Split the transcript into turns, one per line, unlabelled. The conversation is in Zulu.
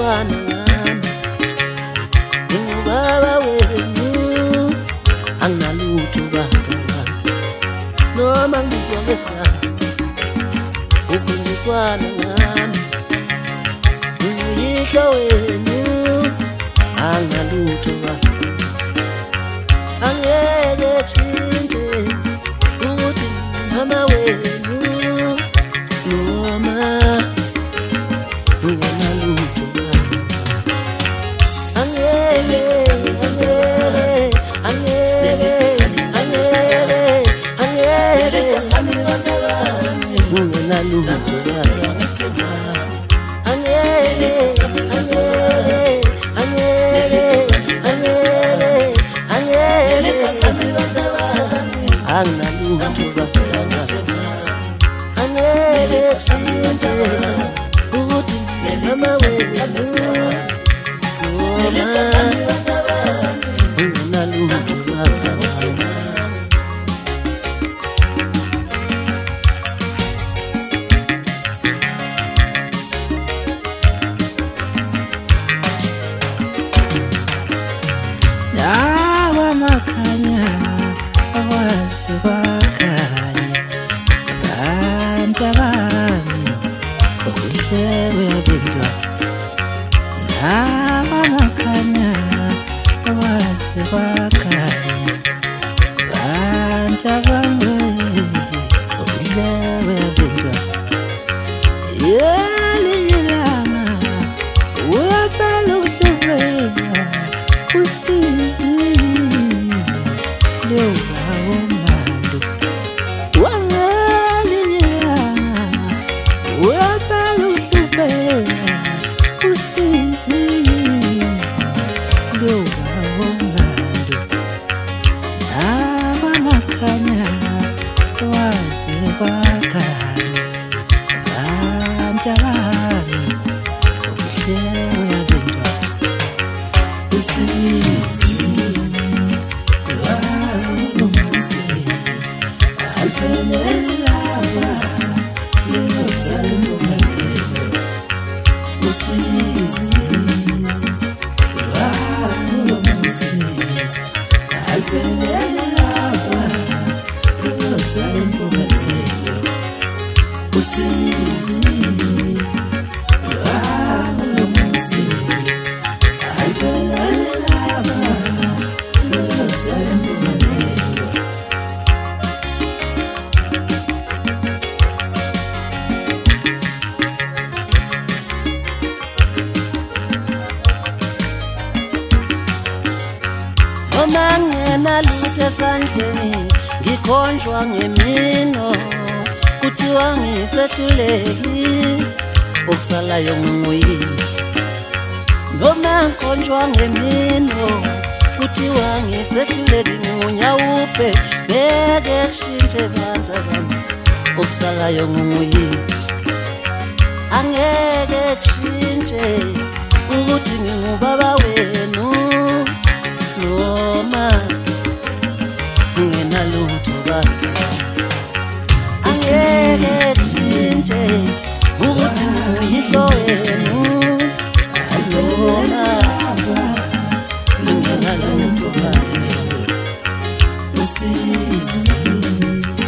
ungumntwana wami, ngingubaba wenu, anginalutho baba wami. Noma ngizwa ngesigaba ukhunjiswana ngami, ngiyihlo wenu, anginalutho baba. Angeke kushintshe ukuthi mama wenu, noma ngingenalutho baba. Ngingenalutho esandleni, ngikhonjwa ngemino, kuthiwa ngisehluleki, okusalayo nginguyihlo. Noma ngikhonjwa ngemino, kuthiwa ngisehluleki, ngunyawupe, ngeke kushintshe bantu bami, okusalayo nginguyihlo. Angeke kushintshe ukuthi ngingubaba wenu, noma ngingenalutho baba. Angeke kushintshe ukuthi ngiyihlo wenu, noma ngingenalutho baba.